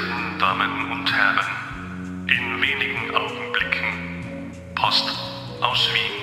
verehrten Damen und Herren, in wenigen Augenblicken Post aus Wien.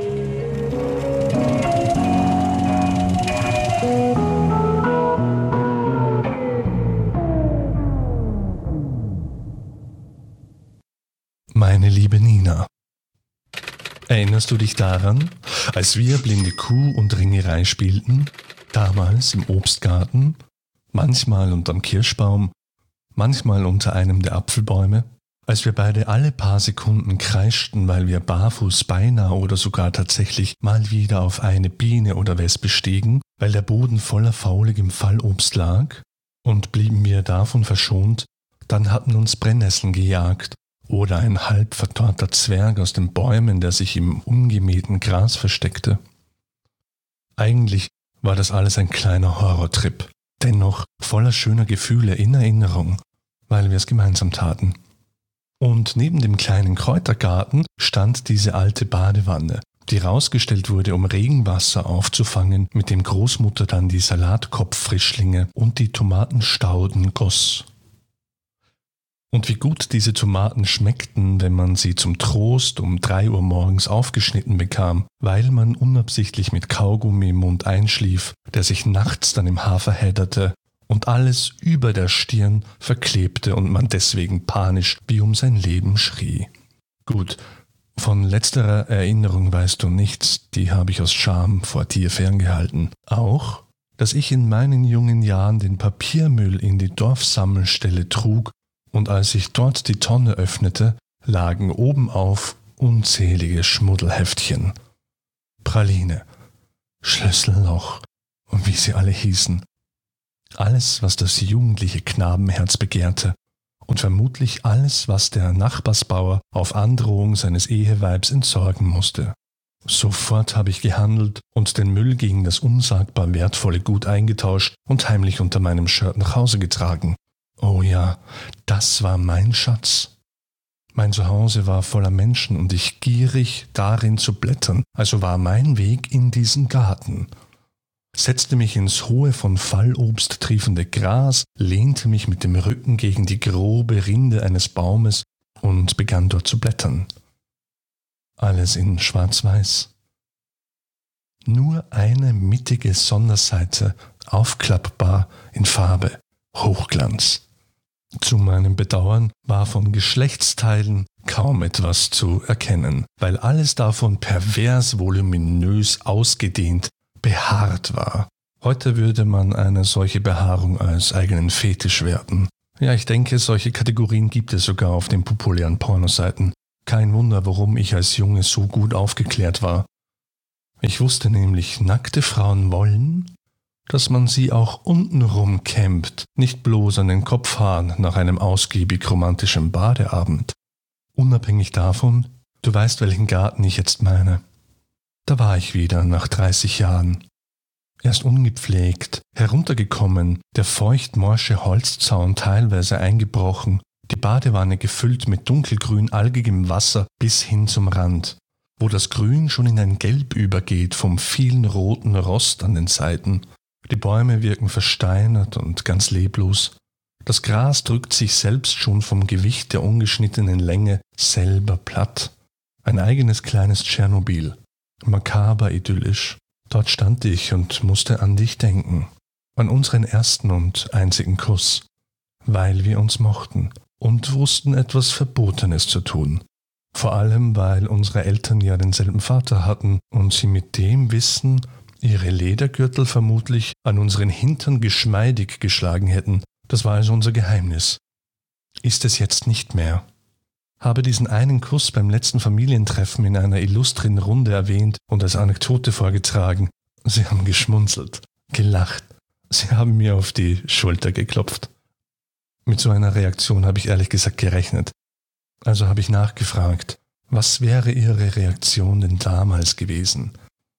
Meine liebe Nina, erinnerst du dich daran, als wir blinde Kuh und Ringerei spielten, damals im Obstgarten, manchmal unterm Kirschbaum, manchmal unter einem der Apfelbäume, als wir beide alle paar Sekunden kreischten, weil wir barfuß beinahe oder sogar tatsächlich mal wieder auf eine Biene oder Wespe stiegen, weil der Boden voller fauligem Fallobst lag, und blieben wir davon verschont, dann hatten uns Brennnesseln gejagt, oder ein halb verdorrter Zwerg aus den Bäumen, der sich im ungemähten Gras versteckte. Eigentlich war das alles ein kleiner Horrortrip, dennoch voller schöner Gefühle in Erinnerung, weil wir es gemeinsam taten. Und neben dem kleinen Kräutergarten stand diese alte Badewanne, die rausgestellt wurde, um Regenwasser aufzufangen, mit dem Großmutter dann die Salatkopffrischlinge und die Tomatenstauden goss. Und wie gut diese Tomaten schmeckten, wenn man sie zum Trost um 3 Uhr morgens aufgeschnitten bekam, weil man unabsichtlich mit Kaugummi im Mund einschlief, der sich nachts dann im Haar verhedderte und alles über der Stirn verklebte und man deswegen panisch wie um sein Leben schrie. Gut, von letzterer Erinnerung weißt du nichts, die habe ich aus Scham vor dir ferngehalten. Auch, dass ich in meinen jungen Jahren den Papiermüll in die Dorfsammelstelle trug, und als ich dort die Tonne öffnete, lagen obenauf unzählige Schmuddelheftchen. Praline, Schlüsselloch und wie sie alle hießen. Alles, was das jugendliche Knabenherz begehrte und vermutlich alles, was der Nachbarsbauer auf Androhung seines Eheweibs entsorgen musste. Sofort habe ich gehandelt und den Müll gegen das unsagbar wertvolle Gut eingetauscht und heimlich unter meinem Shirt nach Hause getragen. Oh ja, das war mein Schatz. Mein Zuhause war voller Menschen und ich gierig darin zu blättern, also war mein Weg in diesen Garten. Setzte mich ins hohe von Fallobst triefende Gras, lehnte mich mit dem Rücken gegen die grobe Rinde eines Baumes und begann dort zu blättern. Alles in Schwarz-Weiß. Nur eine mittige Sonderseite, aufklappbar in Farbe, Hochglanz. Zu meinem Bedauern war von Geschlechtsteilen kaum etwas zu erkennen, weil alles davon pervers voluminös ausgedehnt, behaart war. Heute würde man eine solche Behaarung als eigenen Fetisch werten. Ja, ich denke, solche Kategorien gibt es sogar auf den populären Pornoseiten. Kein Wunder, warum ich als Junge so gut aufgeklärt war. Ich wusste nämlich, nackte Frauen wollen, dass man sie auch untenrum kämmt, nicht bloß an den Kopfhaaren nach einem ausgiebig romantischen Badeabend. Unabhängig davon, du weißt, welchen Garten ich jetzt meine. Da war ich wieder nach 30 Jahren. Erst ungepflegt, heruntergekommen, der feucht-morsche Holzzaun teilweise eingebrochen, die Badewanne gefüllt mit dunkelgrün algigem Wasser bis hin zum Rand, wo das Grün schon in ein Gelb übergeht vom vielen roten Rost an den Seiten. Die Bäume wirken versteinert und ganz leblos. Das Gras drückt sich selbst schon vom Gewicht der ungeschnittenen Länge selber platt. Ein eigenes kleines Tschernobyl. Makaber idyllisch. Dort stand ich und musste an dich denken. An unseren ersten und einzigen Kuss. Weil wir uns mochten und wussten, etwas Verbotenes zu tun. Vor allem, weil unsere Eltern ja denselben Vater hatten und sie mit dem Wissen ihre Ledergürtel vermutlich an unseren Hintern geschmeidig geschlagen hätten. Das war also unser Geheimnis. Ist es jetzt nicht mehr. Habe diesen einen Kuss beim letzten Familientreffen in einer illustren Runde erwähnt und als Anekdote vorgetragen. Sie haben geschmunzelt, gelacht. Sie haben mir auf die Schulter geklopft. Mit so einer Reaktion habe ich ehrlich gesagt gerechnet. Also habe ich nachgefragt, was wäre Ihre Reaktion denn damals gewesen?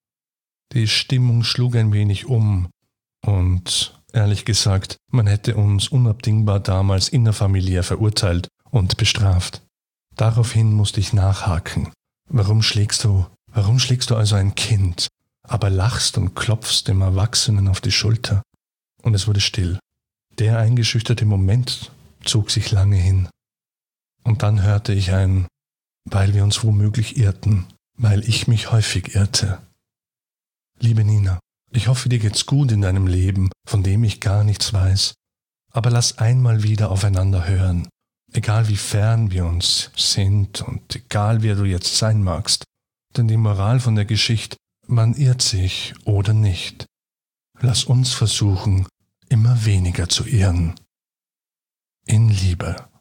Die Stimmung schlug ein wenig um und, ehrlich gesagt, man hätte uns unabdingbar damals innerfamiliär verurteilt und bestraft. Daraufhin musste ich nachhaken. Warum schlägst du also ein Kind, aber lachst und klopfst dem Erwachsenen auf die Schulter? Und es wurde still. Der eingeschüchterte Moment zog sich lange hin. Und dann hörte ich ein, weil wir uns womöglich irrten, weil ich mich häufig irrte. Liebe Nina, ich hoffe, dir geht's gut in deinem Leben, von dem ich gar nichts weiß. Aber lass einmal wieder aufeinander hören, egal wie fern wir uns sind und egal wer du jetzt sein magst. Denn die Moral von der Geschichte, man irrt sich oder nicht. Lass uns versuchen, immer weniger zu irren. In Liebe.